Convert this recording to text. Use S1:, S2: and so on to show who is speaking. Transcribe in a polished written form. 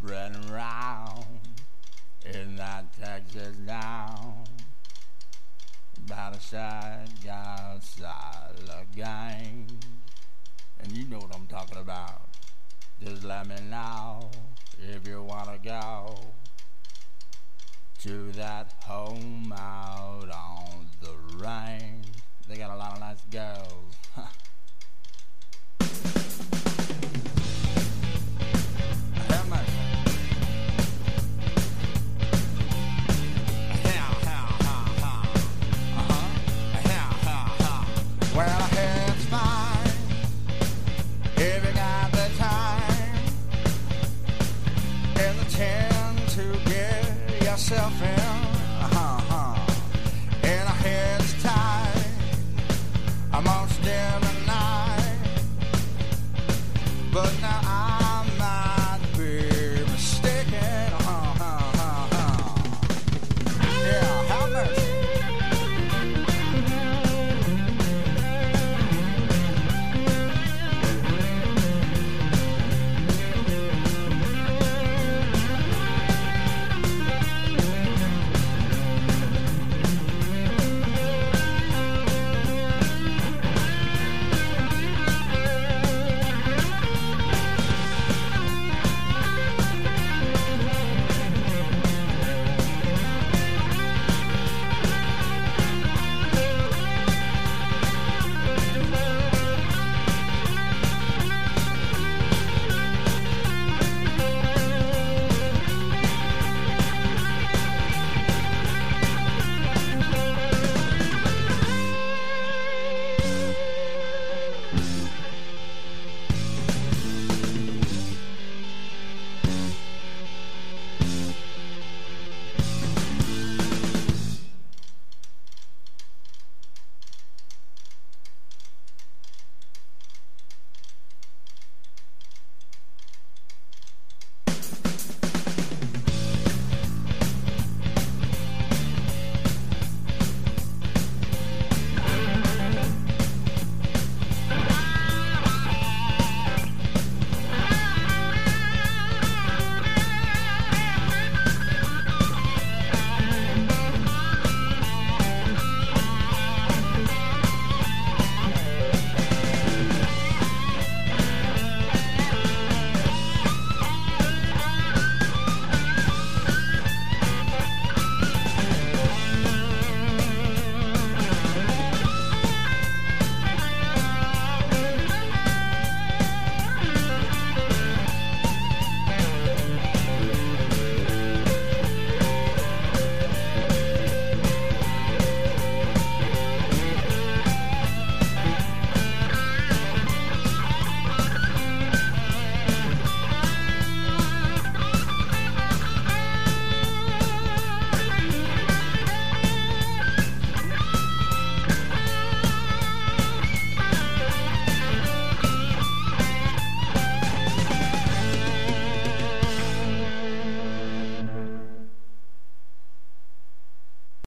S1: spreading round in that Texas town. By the side, outside the gang. And you know what I'm talking about. Just let me know if you wanna go to that home out on the range. They got a lot of nice girls. Have mercy. Well, it's fine if you got the time and the chance to get yourself in.